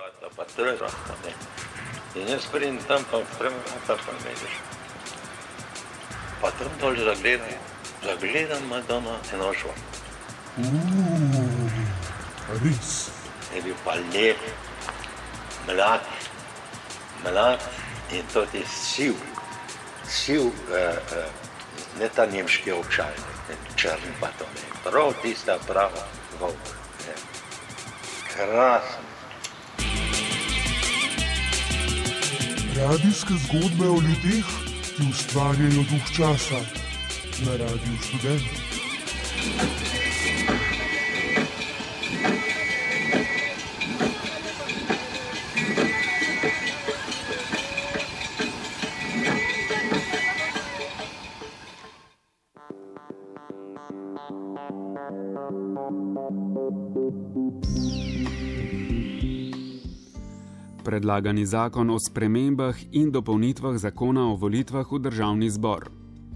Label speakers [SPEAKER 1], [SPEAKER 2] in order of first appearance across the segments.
[SPEAKER 1] pa trojrasta, ne. In jaz pridem tam, pa premata pa vidiš. Pa tam dol zagledam Madonna enožva.
[SPEAKER 2] Res.
[SPEAKER 1] Je bil pa lep, mlad in tudi siv, ne ta nemški ovčaj, črni pa to ne, prav tista prava volk, ne. Krasno.
[SPEAKER 2] Radijske zgodbe o ljudeh, ki ustvarjajo duh časa na Radiu Študent.
[SPEAKER 3] Predlagani zakon o spremembah in dopolnitvah zakona o volitvah v državni zbor.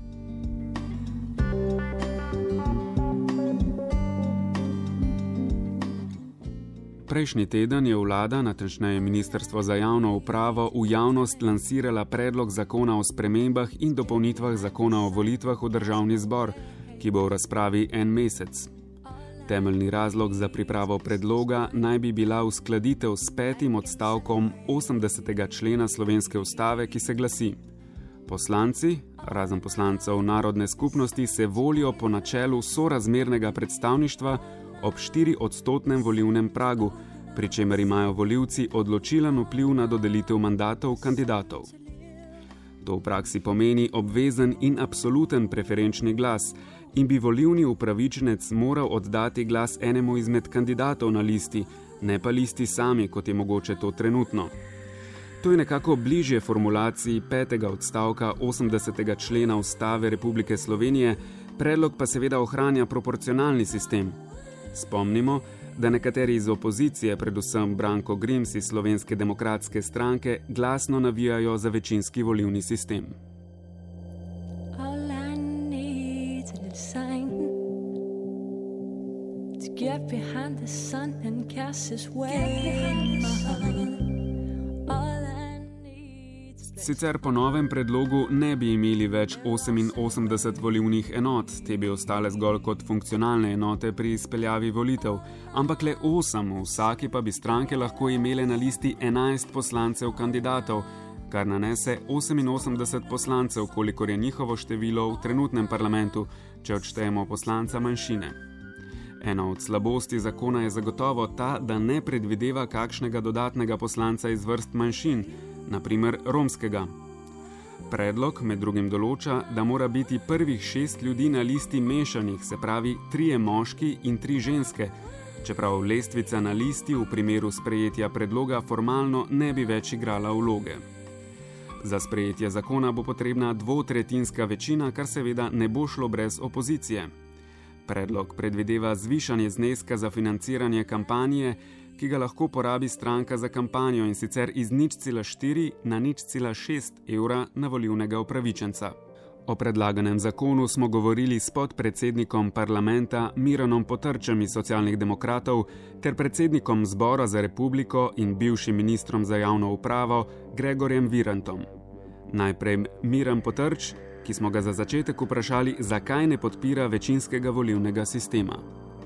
[SPEAKER 3] Prejšnji teden je vlada, natančneje Ministrstvo za javno upravo, v javnost lansirala predlog zakona o spremembah in dopolnitvah zakona o volitvah v državni zbor, ki bo v razpravi en mesec. Temeljni razlog za pripravo predloga naj bi bila uskladitev s 5. odstavkom 80. člena Slovenske ustave, ki se glasi: Poslanci, razen poslancev narodne skupnosti, se volijo po načelu sorazmernega predstavništva ob 4-odstotnem volilnem pragu, pri čemer imajo volivci odločilen vpliv na dodelitev mandatov kandidatov. To v praksi pomeni obvezen in absoluten preferenčni glas in bi volilni upravičenec moral oddati glas enemu izmed kandidatov na listi, ne pa listi sami, kot je mogoče to trenutno. To je nekako bližje formulaciji 5. odstavka 80. člena Ustave Republike Slovenije, predlog pa seveda ohranja proporcionalni sistem. Spomnimo, da nekateri iz opozicije, predvsem Branko Grims iz Slovenske demokratske stranke, glasno navijajo za večinski volilni sistem.
[SPEAKER 4] Get behind the sun and cast his way.
[SPEAKER 3] Sicer po novem predlogu ne bi imeli več 88 volilnih enot, te bi ostale zgolj kot funkcionalne enote pri izpeljavi volitev, ampak le 8, vsaki pa bi stranke lahko imele na listi 11 poslancev kandidatov, kar nanese 88 poslancev, kolikor je njihovo število v trenutnem parlamentu, če odštejemo poslanca manjšine. Ena od slabosti zakona je zagotovo ta, da ne predvideva kakšnega dodatnega poslanca iz vrst manjšin, na primer romskega. Predlog med drugim določa, da mora biti prvih 6 ljudi na listi mešanih, se pravi 3 moški in 3 ženske, čeprav lestvica na listi v primeru sprejetja predloga formalno ne bi več igrala vloge. Za sprejetje zakona bo potrebna 2/3 večina, kar seveda ne bo šlo brez opozicije. Predlog predvideva zvišanje zneska za financiranje kampanje, ki ga lahko porabi stranka za kampanjo, in sicer iz 0,4 na 0,6 evra na volilnega upravičenca. O predlaganem zakonu smo govorili s podpredsednikom parlamenta Miranom Potrčem iz Socialnih demokratov ter predsednikom Zbora za republiko in bivšim ministrom za javno upravo Gregorjem Virantom. Najprej Miran Potrč, ki smo ga za začetek vprašali, zakaj ne podpira večinskega volilnega sistema.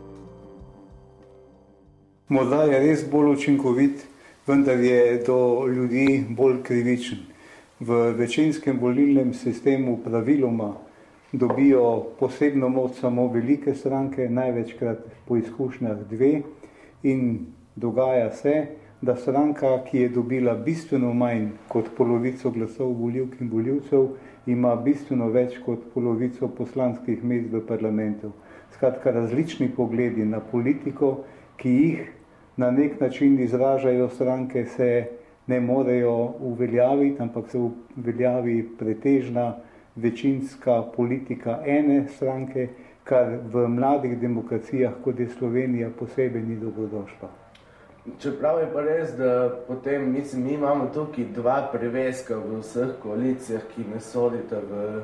[SPEAKER 5] Morda je res bolj učinkovit, vendar je do ljudi bolj krivičen. V večinskem volilnem sistemu praviloma dobijo posebno moč samo velike stranke, največkrat po izkušnjah 2, in dogaja se, da stranka, ki je dobila bistveno manj kot polovico glasov volivk in volivcev, ima bistveno več kot polovico poslanskih mest v parlamentu. Skratka, različni pogledi na politiko, ki jih na nek način izražajo stranke, se ne morejo uveljaviti, ampak se uveljavi pretežna večinska politika ene stranke, kar v mladih demokracijah, kot je Slovenija, posebej ni dobrodošlo.
[SPEAKER 6] Čeprav je pa res, da potem, mi imamo tukaj 2 priveska v vseh koalicijah, ki ne sodita v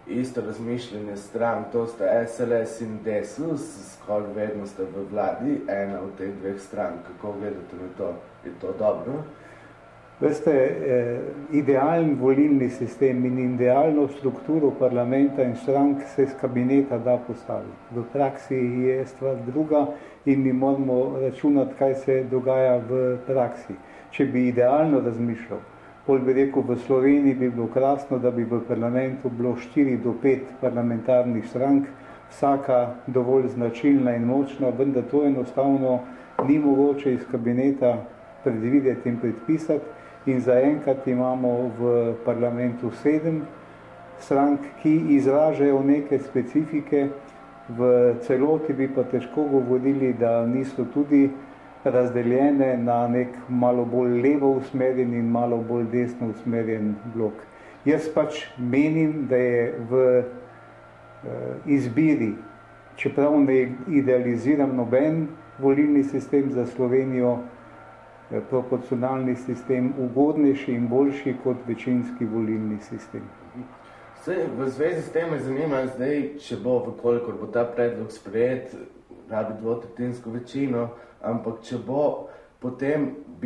[SPEAKER 6] isto razmišljanje strank, to sta SLS in DESUS, skoraj vedno sta v vladi, ena od teh dveh strank. Kako gledate na to? Je to dobro?
[SPEAKER 5] Veste, idealen volilni sistem in idealno strukturo parlamenta in strank se iz kabineta da postaviti. V praksi je stvar druga in mi moramo računati, kaj se dogaja v praksi. Če bi idealno razmišljal, pol bi rekel, v Sloveniji bi bilo krasno, da bi v parlamentu bilo 4 do 5 parlamentarnih strank, vsaka dovolj značilna in močna, vendar to enostavno ni mogoče iz kabineta predvideti in predpisati. In zaenkrat imamo v parlamentu 7 strank, ki izražajo neke specifike, v celoti bi pa težko govorili, da niso tudi razdeljene na nek malo bolj levo usmerjen in malo bolj desno usmerjen blok. Jaz pač menim, da je v izbiri, čeprav ne idealiziram noben volilni sistem za Slovenijo, proporcionalni sistem ugodnejši in boljši kot večinski volilni sistem.
[SPEAKER 6] V zvezi s tem me zanima zdaj, če bo, vkolikor bo ta predlog sprejet, rabi dvotretinsko večino, ampak če bo, potem bi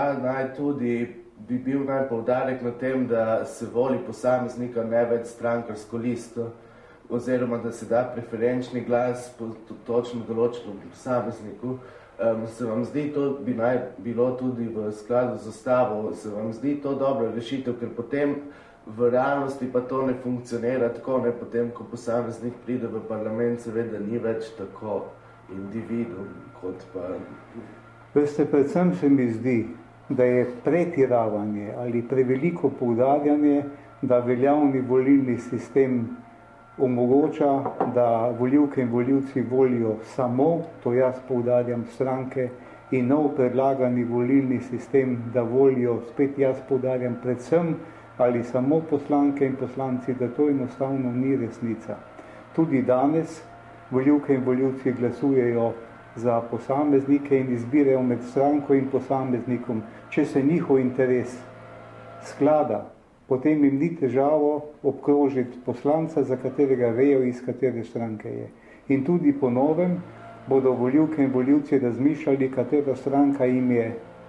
[SPEAKER 6] bil naj poudarek na tem, da se voli posameznika ne več strankarsko listo, oziroma da se da preferenčni glas po točno določenem posamezniku. Se vam zdi, to bi naj bilo tudi v skladu z Ustavo, se vam zdi to dobra rešitev, ker potem v realnosti pa to ne funkcionira tako, ne potem, ko posameznik pride v parlament, seveda ni več tako individuum, kot pa...
[SPEAKER 5] Veste, predvsem se mi zdi, da je pretiravanje ali preveliko poudarjanje, da veljavni volilni sistem omogoča, da volivke in volivci volijo samo, to jaz poudarjam, stranke, in nov predlagani volilni sistem, da volijo, spet jaz poudarjam, predvsem ali samo poslanke in poslanci, da to enostavno ni resnica. Tudi danes volivke in volivci glasujejo za posameznike in izbirajo med stranko in posameznikom. Če se njihov interes sklada, potem jim ni težavo obkrožiti poslanca, za katerega vejo, iz katere stranke je. In tudi po novem bodo volivke in volivci razmišljali, katera stranka jim je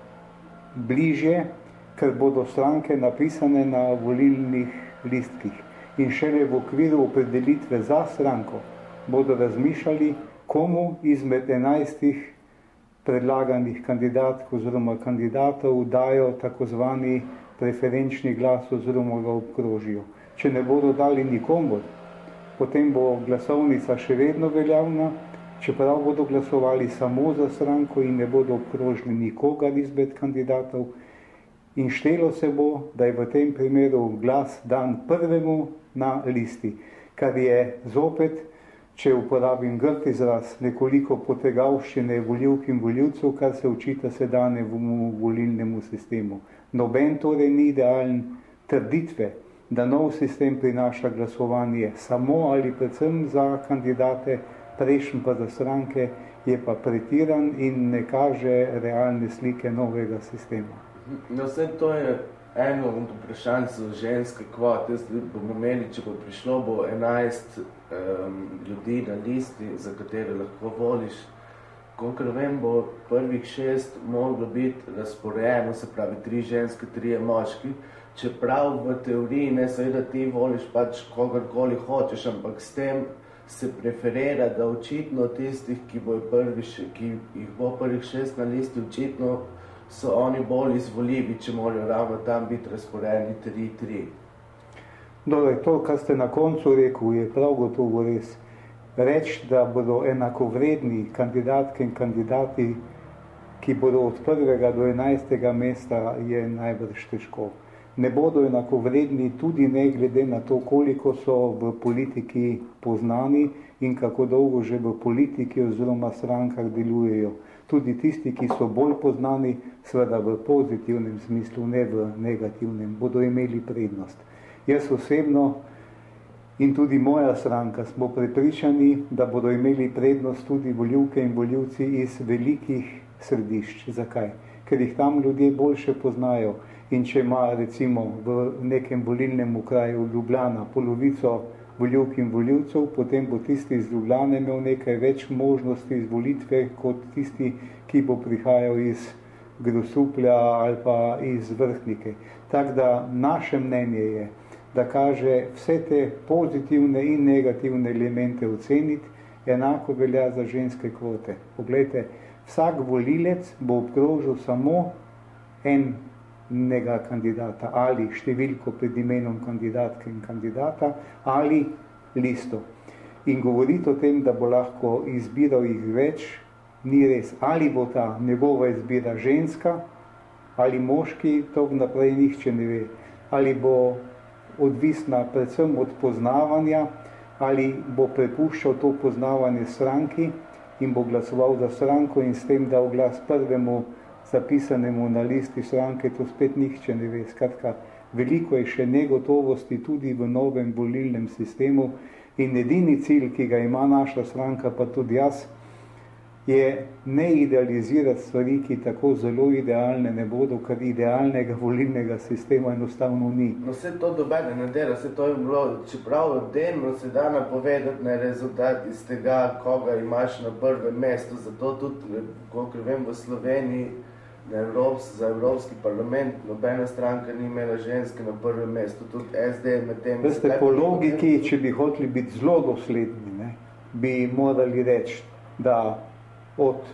[SPEAKER 5] bližje, ker bodo stranke napisane na volilnih listkih. In šele v okviru opredelitve za stranko bodo razmišljali, komu izmed 11 predlaganih kandidatk oziroma kandidatov dajo takozvani preferenčni glas oziroma ga obkrožijo. Če ne bodo dali nikomor, potem bo glasovnica še vedno veljavna, čeprav bodo glasovali samo za stranko in ne bodo obkrožili nikogar izmed kandidatov. In štelo se bo, da je v tem primeru glas dan prvemu na listi, kar je zopet, če uporabim grd izraz, nekoliko potegavščine volivk in volivcev, kar se očita sedanjemu volilnemu sistemu. Noben torej ni idealen, trditve, da nov sistem prinaša glasovanje samo ali predvsem za kandidate, prejšnji pa za stranke, je pa pretiran in ne kaže realne slike novega sistema.
[SPEAKER 6] No, vse to je eno od vprašanj so ženske kvote. Bomo imeli, če bo prišlo, bo 11 ljudi na listi, za katere lahko voliš. Kolikor vem, bo prvih 6 moglo biti razporejeno, se pravi 3 ženske, 3 moški, čeprav v teoriji ne seveda ti voliš pač kogarkoli hočeš, ampak s tem se preferira, da očitno tistih, ki jih bo prvih 6 na listi, očitno so oni bolj izvoljivi, če morajo ravno tam biti razporejeni 3-3.
[SPEAKER 5] Dobro, to, kar ste na koncu rekel, je prav gotovo res. Reči, da bodo enakovredni kandidatke in kandidati, ki bodo od 1. do 11. mesta, je najbrž težko. Ne bodo enakovredni tudi ne glede na to, koliko so v politiki poznani in kako dolgo že v politiki oziroma strankah delujejo. Tudi tisti, ki so bolj poznani, seveda v pozitivnem smislu, ne v negativnem, bodo imeli prednost. Jaz osebno in tudi moja stranka smo prepričani, da bodo imeli prednost tudi volivke in volivci iz velikih središč. Zakaj? Ker jih tam ljudje boljše poznajo. In če ima recimo v nekem volilnem okraju Ljubljana polovico volivk in volivcev, potem bo tisti iz Ljubljane imel nekaj več možnosti izvolitve kot tisti, ki bo prihajal iz Grosuplja ali pa iz Vrhnike. Tako da naše mnenje je, da kaže vse te pozitivne in negativne elemente oceniti, enako velja za ženske kvote. Poglejte, vsak volilec bo obkrožil samo enega kandidata ali številko pred imenom kandidatke in kandidata ali listo. In govoriti o tem, da bo lahko izbiral jih več, ni res. Ali bo ta njegova izbira ženska ali moški, to naprej nihče ne ve. Ali bo odvisna predvsem od poznavanja, ali bo prepuščal to poznavanje stranki in bo glasoval za stranko in s tem dal glas prvemu zapisanemu na listi stranke, to spet nihče ne ve. Skratka, veliko je še negotovosti tudi v novem volilnem sistemu in edini cilj, ki ga ima naša stranka, pa tudi jaz, je ne idealizirati stvari, ki tako zelo idealne ne bodo, ker idealnega volilnega sistema enostavno ni.
[SPEAKER 6] No, vse to dobene ne dela, vse to je bilo, čeprav delno se da napovedati na rezultat iz tega, koga imaš na prvem mestu, zato tudi, kolikor vem, v Sloveniji za Evropski parlament nobena stranka ni imela ženske na prvem mestu, tudi SD med tem...
[SPEAKER 5] Veste, po logiki, če bi hoteli biti zelo dosledni, bi morali reči, da od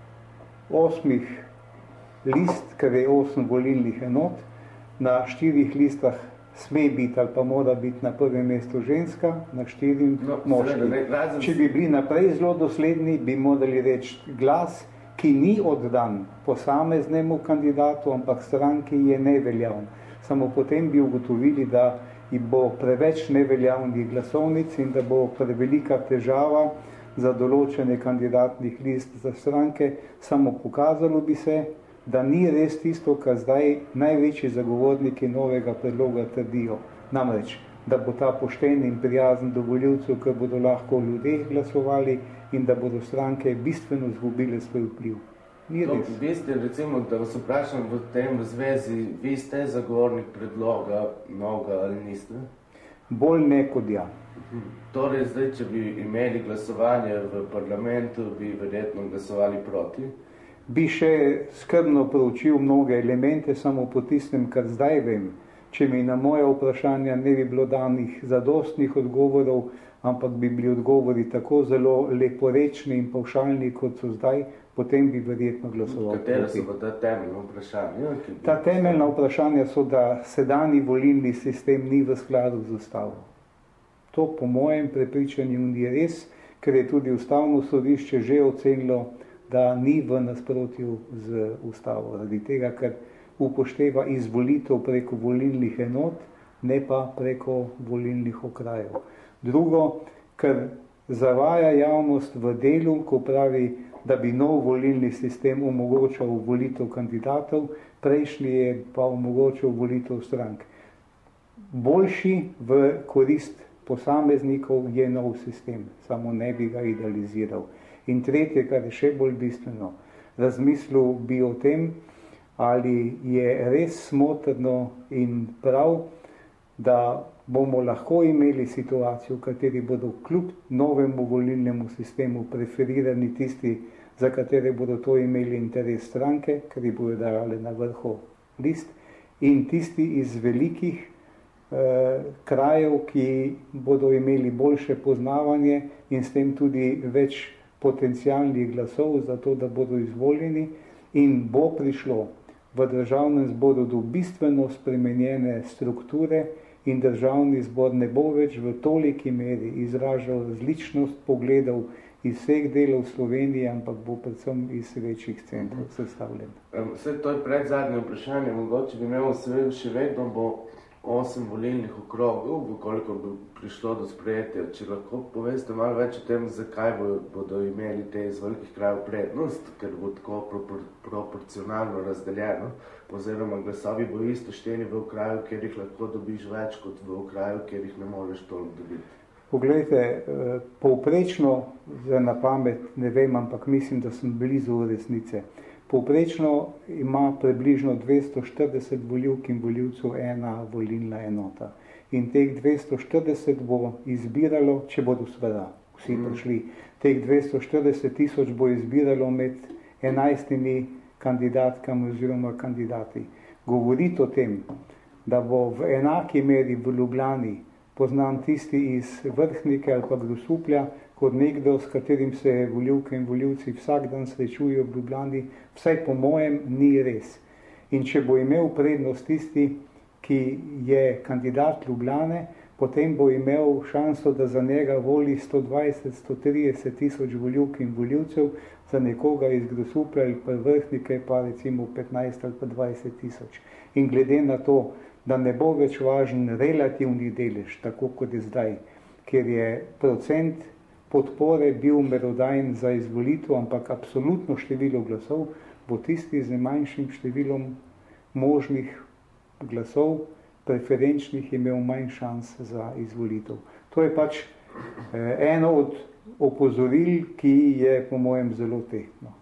[SPEAKER 5] 8 list, ker je 8 volilnih enot, na 4 listah sme biti ali pa mora biti na prvem mestu ženska, na 4 moški. Če bi bili naprej zelo dosledni, bi morali reči glas, ki ni oddan posameznemu kandidatu, ampak stranki je neveljavn. Samo potem bi ugotovili, da bo preveč neveljavnih glasovnic in da bo prevelika težava za določene kandidatnih list za stranke, samo pokazalo bi se, da ni res tisto, kar zdaj največji zagovorniki novega predloga trdijo. Namreč, da bo ta pošten in prijazen do volivcev, ker bodo lahko ljudje glasovali in da bodo stranke bistveno izgubile svoj vpliv. Ni res.
[SPEAKER 6] Vi ste, recimo, da vas vprašam v tem zvezi, vi ste zagovornik predloga novega ali niste?
[SPEAKER 5] Bolj ne kot ja.
[SPEAKER 6] Torej, zdaj, če bi imeli glasovanje v parlamentu, bi verjetno glasovali proti?
[SPEAKER 5] Bi še skrbno proučil mnoge elemente, samo po tistem, kar zdaj vem. Če mi na moje vprašanja ne bi bilo danih zadostnih odgovorov, ampak bi bili odgovori tako zelo leporečni in pavšalni, kot so zdaj, potem bi verjetno glasoval proti.
[SPEAKER 6] Katera so pa ta temeljna vprašanja?
[SPEAKER 5] Ta temeljna vprašanja so, da sedanji volilni sistem ni v skladu z ustavo. To po mojem prepričanju ni res, ker je tudi ustavno sodišče že ocenilo, da ni v nasprotju z ustavo. Zaradi tega, ker upošteva izvolitev preko volilnih enot, ne pa preko volilnih okrajev. Drugo, ker zavaja javnost v delu, ko pravi, da bi nov volilni sistem omogočal volitev kandidatov, prejšnji je pa omogočal volitev strank. Boljši v korist posameznikov je nov sistem, samo ne bi ga idealiziral. In tretje, kar je še bolj bistveno, razmislil bi o tem, ali je res smotrno in prav, da bomo lahko imeli situacijo, v kateri bodo kljub novemu volilnemu sistemu preferirani tisti, za katere bodo to imeli interes stranke, ker jih bodo dajale na vrhu list, in tisti iz velikih krajev, ki bodo imeli boljše poznavanje in s tem tudi več potencialnih glasov za to, da bodo izvoljeni, in bo prišlo v državnem zboru do bistveno spremenjene strukture in državni zbor ne bo več v toliki meri izražal različnost pogledov iz vseh delov Slovenije, ampak bo predvsem iz večjih centrov sestavljen.
[SPEAKER 6] Vse to je predzadnje vprašanje, mogoče bi imel še vedno bo 8 volilnih okrogov, koliko bi prišlo do sprejetja. Če lahko poveste malo več o tem, zakaj bodo imeli te iz velikih krajev prednost, ker bo tako proporcionalno razdeljeno, oziroma glasovi bo isto šteli v okraju, kjer jih lahko dobiš več, kot v okraju, kjer jih ne moreš toliko dobiti.
[SPEAKER 5] Poglejte, povprečno, za na pamet ne vem, ampak mislim, da sem blizu resnice. Povprečno ima približno 240 volivk in volivcev ena volilna enota. in teh 240 bo izbiralo, če bodo seveda vsi prišli, teh 240 tisoč bo izbiralo med 11 kandidatkami oziroma kandidati. Govoriti o tem, da bo v enaki meri v Ljubljani poznan tisti iz Vrhnike ali pa Grosuplja, kot nekdo, s katerim se volivke in volivci vsak dan srečujejo v Ljubljani, vsaj po mojem ni res. In če bo imel prednost tisti, ki je kandidat Ljubljane, potem bo imel šanso, da za njega voli 120-130 tisoč volivk in volivcev, za nekoga iz Grosuplja ali pa Vrhnike pa recimo 15 ali pa 20 tisoč. In glede na to, da ne bo več važen relativni delež, tako kot je zdaj, ker je procent podpore bil merodajen za izvolitev, ampak absolutno število glasov bo tisti z manjšim številom možnih glasov, preferenčnih, imel manj šans za izvolitev. To je pač eno od opozoril, ki je po mojem zelo tehtno.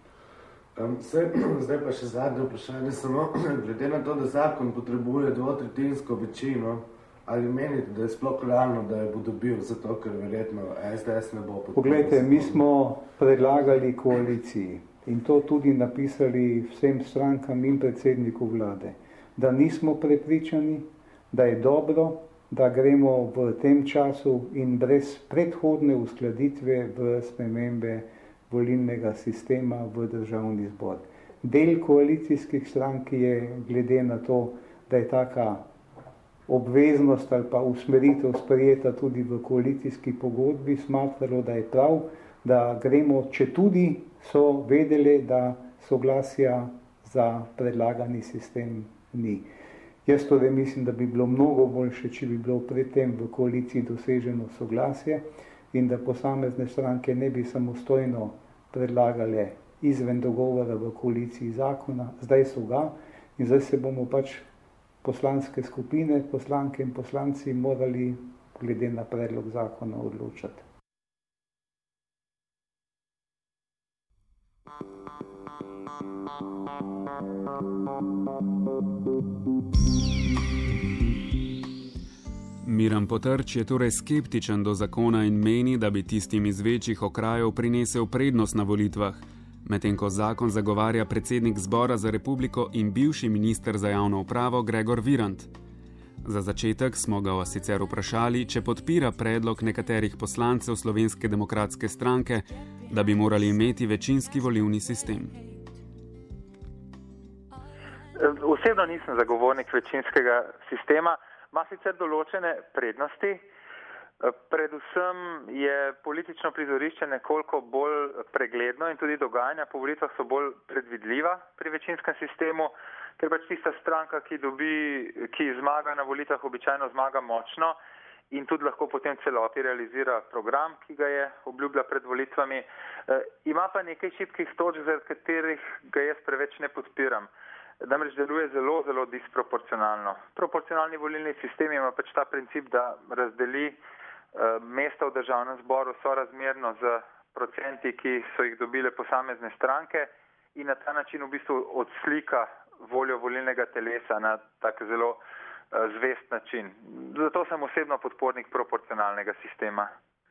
[SPEAKER 6] Zdaj pa še zadnje vprašanje, samo glede na to, da zakon potrebuje 2/3 večino, ali menite, da je sploh realno, da je bo dobil, zato ker verjetno SDS ne bo podprl?
[SPEAKER 5] Poglejte, mi smo predlagali koaliciji in to tudi napisali vsem strankam in predsedniku vlade, da nismo prepričani, da je dobro, da gremo v tem času in brez predhodne uskladitve v spremembe volilnega sistema v državni zbor. Del koalicijskih strank je glede na to, da je taka obveznost ali pa usmeritev sprejeta tudi v koalicijski pogodbi, smatralo, da je prav, da gremo, če tudi so vedeli, da soglasja za predlagani sistem ni. Jaz torej mislim, da bi bilo mnogo boljše, če bi bilo predtem v koaliciji doseženo soglasje in da posamezne stranke ne bi samostojno predlagale izven dogovora v koaliciji zakona. Zdaj so ga in zdaj se bomo pač poslanske skupine, poslanke in poslanci morali glede na predlog zakona odločati.
[SPEAKER 3] Miran Potrč je torej skeptičen do zakona in meni, da bi tistim iz večjih okrajev prinesel prednost na volitvah, medtem ko zakon zagovarja predsednik Zbora za republiko in bivši minister za javno upravo Gregor Virant. Za začetek smo ga sicer vprašali, če podpira predlog nekaterih poslancev Slovenske demokratske stranke, da bi morali imeti večinski volilni sistem.
[SPEAKER 7] Osebno nisem zagovornik večinskega sistema, ima sicer določene prednosti. Predvsem je politično prizorišče nekoliko bolj pregledno in tudi dogajanja po volitvah so bolj predvidljiva pri večinskem sistemu, ker pač tista stranka, ki zmaga na volitvah, običajno zmaga močno in tudi lahko potem celoti realizira program, ki ga je obljubila pred volitvami. Ima pa nekaj šibkih točk, zaradi katerih ga jaz preveč ne podpiram. Namreč deluje zelo, zelo disproporcionalno. Proporcionalni volilni sistem ima pač ta princip, da razdeli mesta v državnem zboru sorazmerno z procenti, ki so jih dobile posamezne stranke in na ta način v bistvu odslika voljo volilnega telesa na tak zelo zvest način. Zato sem osebno podpornik proporcionalnega sistema.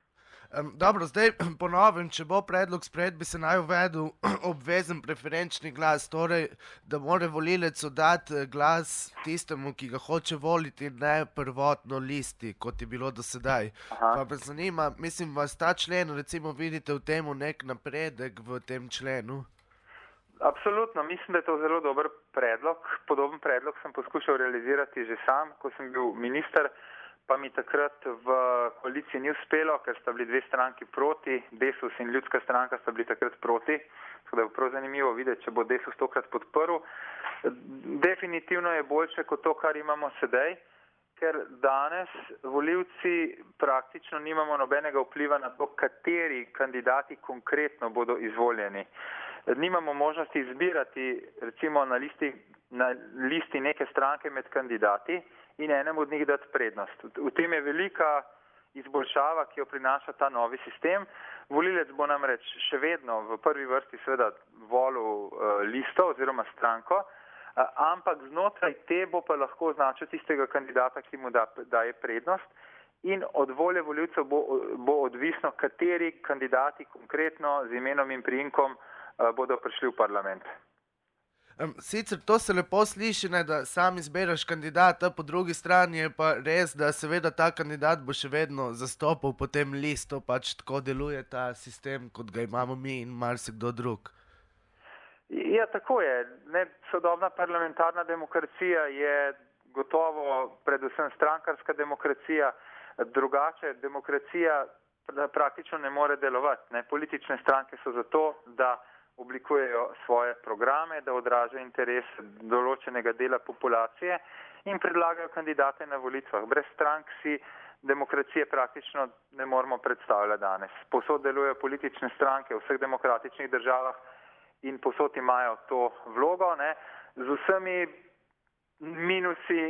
[SPEAKER 6] Dobro, zdaj ponovim, če bo predlog sprejet, bi se naj uvedel obvezen preferenčni glas, torej, da mora volilec oddati glas tistemu, ki ga hoče voliti, ne prvotno listi, kot je bilo do sedaj. Pa me zanima, mislim, vas ta člen, recimo, vidite v temu nek napredek v tem členu?
[SPEAKER 7] Absolutno, mislim, da je to zelo dober predlog. Podoben predlog sem poskušal realizirati že sam, ko sem bil minister, pa mi takrat v koaliciji ni uspelo, ker sta bili dve stranki proti, Desus in Ljudska stranka sta bili takrat proti, tako da je prav zanimivo videti, če bo Desus tokrat podprl. Definitivno je boljše kot to, kar imamo sedaj, ker danes volivci praktično nimamo nobenega vpliva na to, kateri kandidati konkretno bodo izvoljeni. Nimamo možnosti izbirati recimo na listi neke stranke med kandidati in enem od njih dati prednost. V tem je velika izboljšava, ki jo prinaša ta novi sistem. Volilec bo namreč še vedno v prvi vrsti seveda volil listo oziroma stranko, ampak znotraj te bo pa lahko označil tistega kandidata, ki mu daje prednost in od volje volivcev bo odvisno, kateri kandidati konkretno z imenom in priimkom bodo prišli v parlament.
[SPEAKER 6] Sicer to se lepo sliši, ne, da sam izbereš kandidata, po drugi strani je pa res, da seveda ta kandidat bo še vedno zastopal potem listo, pač tako deluje ta sistem, kot ga imamo mi in marsikdo drug.
[SPEAKER 7] Ja, tako je. Sodobna parlamentarna demokracija je gotovo predvsem strankarska demokracija, drugače demokracija praktično ne more delovati. Politične stranke so zato, da oblikujejo svoje programe, da odražajo interes določenega dela populacije in predlagajo kandidate na volitvah. Brez strank si demokracije praktično ne moremo predstavljati danes. Povsod delujejo politične stranke v vseh demokratičnih državah in povsod imajo to vlogo, z vsemi minusi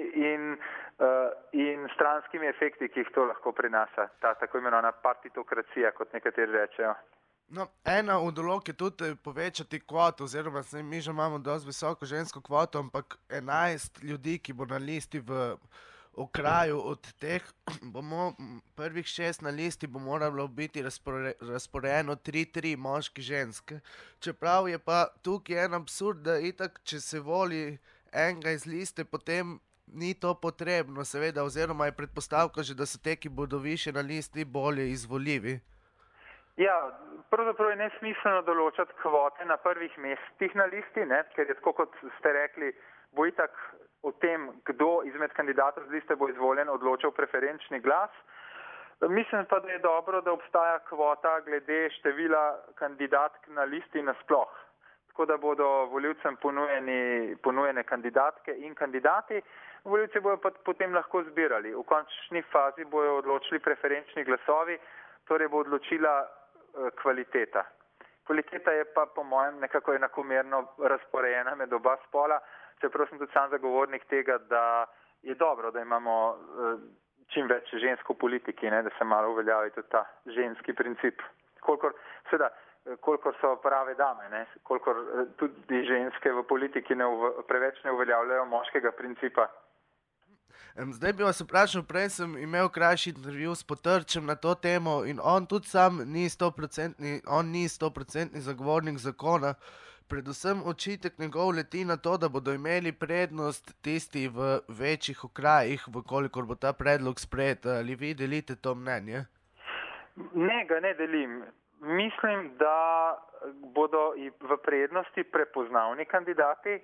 [SPEAKER 7] in stranskimi efekti, ki jih to lahko prinaša, ta tako imenovana partitokracija, kot nekateri rečejo.
[SPEAKER 6] No, ena od vlog je tudi povečati kvoto, oziroma mi že imamo dosti visoko žensko kvoto, ampak 11 ljudi, ki bo na listi v okraju, od teh bomo prvih 6 na listi bo moralo biti razporejeno 3-3 moški ženske. Čeprav je pa tukaj en absurd, da itak, če se voli enega iz liste, potem ni to potrebno, seveda, oziroma je predpostavka že, da so te, ki bodo više na listi, bolje izvoljivi.
[SPEAKER 7] Ja, pravzaprav je nesmiselno določati kvote na prvih mestih na listi, ker je tako, kot ste rekli, bo itak o tem, kdo izmed kandidatov z liste bo izvoljen, odločal preferenčni glas. Mislim pa, da je dobro, da obstaja kvota glede števila kandidatk na listi nasploh. Tako da bodo volivcem ponujene kandidatke in kandidati, volivci bojo pa potem lahko zbirali. V končni fazi bojo odločili preferenčni glasovi, torej bo odločila kvaliteta. Kvaliteta je pa po mojem nekako enakomerno razporejena med oba spola, čeprav sem tudi sam zagovornik tega, da je dobro, da imamo čim več žensk v politiki, da se malo uveljavi tudi ta ženski princip. Kolikor so prave dame, kolikor tudi ženske v politiki preveč ne uveljavljajo moškega principa.
[SPEAKER 6] Zdaj bi vas vprašal, prej sem imel krajši intervju s Potrčem na to temo in on tudi sam ni 100% zagovornik zakona. Predvsem očitek njegov leti na to, da bodo imeli prednost tisti v večjih okrajih, vkolikor bo ta predlog sprejet. Ali vi delite to mnenje?
[SPEAKER 7] Ne, ga ne delim. Mislim, da bodo v prednosti prepoznavni kandidati,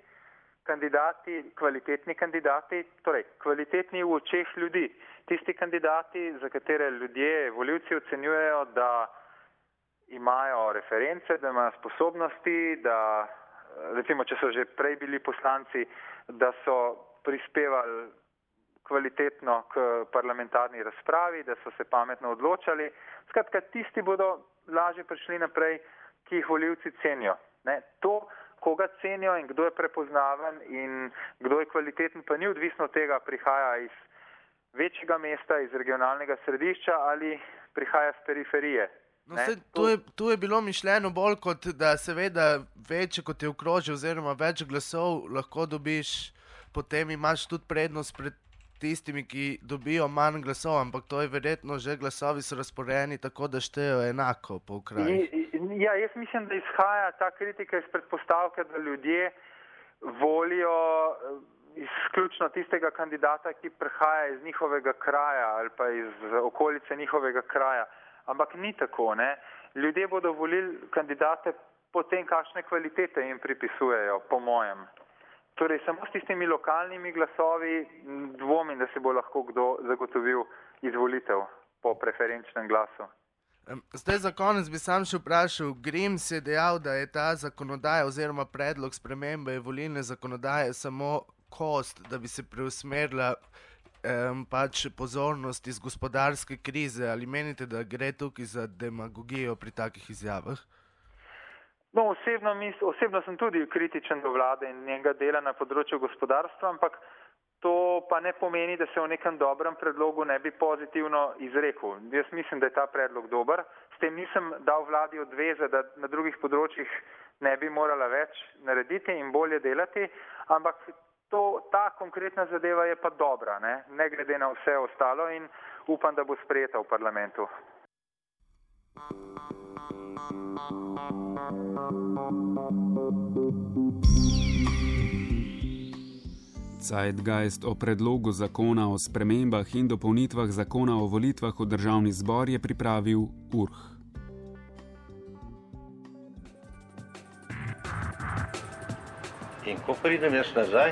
[SPEAKER 7] kvalitetni kandidati, torej kvalitetni v očeh ljudi. Tisti kandidati, za katere ljudje, volivci ocenjujejo, da imajo reference, da imajo sposobnosti, da recimo, če so že prej bili poslanci, da so prispevali kvalitetno k parlamentarni razpravi, da so se pametno odločali. Skratka, tisti bodo lažje prišli naprej, ki jih volivci cenijo. To, koga cenijo in kdo je prepoznaven in kdo je kvaliteten, pa ni odvisno od tega, prihaja iz večjega mesta, iz regionalnega središča ali prihaja z periferije.
[SPEAKER 6] No, tu je bilo mišljeno bolj kot, da seveda večje kot je okrožje oziroma več glasov lahko dobiš, potem imaš tudi prednost pred tistimi, ki dobijo manj glasov, ampak to je verjetno že glasovi so razporejeni tako, da štejo enako po krajih.
[SPEAKER 7] Ja, jaz mislim, da izhaja ta kritika iz predpostavke, da ljudje volijo izključno tistega kandidata, ki prihaja iz njihovega kraja ali pa iz okolice njihovega kraja. Ampak ni tako, Ljudje bodo volili kandidate po tem, kakšne kvalitete jim pripisujejo, po mojem. Torej, samo s tistimi lokalnimi glasovi dvomim, da se bo lahko kdo zagotovil izvolitev po preferenčnem glasu.
[SPEAKER 6] Zdaj za konec bi sam še vprašal, Grims je dejal, da je ta zakonodaja oziroma predlog spremembe volilne zakonodaje samo kost, da bi se preusmerila pozornost iz gospodarske krize. Ali menite, da gre tukaj za demagogijo pri takih izjavah?
[SPEAKER 7] No, osebno sem tudi kritičen do vlade in njenega dela na področju gospodarstva, ampak to pa ne pomeni, da se o nekem dobrem predlogu ne bi pozitivno izrekel. Jaz mislim, da je ta predlog dober. S tem nisem dal vladi odveze, da na drugih področjih ne bi morala več narediti in bolje delati, ampak ta konkretna zadeva je pa dobra, ne glede na vse ostalo in upam, da bo sprejeta v parlamentu.
[SPEAKER 3] Zeitgeist o predlogu zakona o spremembah in dopolnitvah zakona o volitvah v državni zbor je pripravil URH.
[SPEAKER 1] In ko pridem jaz nazaj,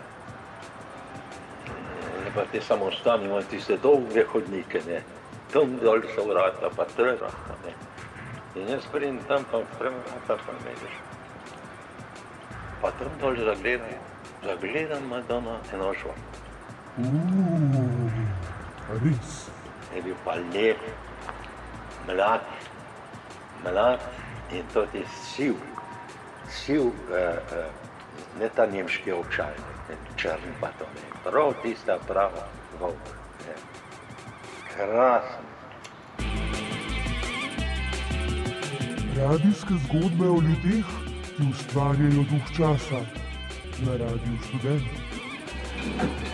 [SPEAKER 1] pa te samostani imajo tiste dolge hodnike, tam dol so vrata, pa trga, in jaz pridem tam, pa vidiš. Pa tam dol zagledam Madonna eno žon.
[SPEAKER 2] Res.
[SPEAKER 1] Je bil pa lep, mlad in to je siv, ne ta nemški ovčaj, črn pa to, prav tista prava volk. Krasen.
[SPEAKER 2] Radijske zgodbe o ljudeh, ki ustvarjajo duh časa na Radiu Študent.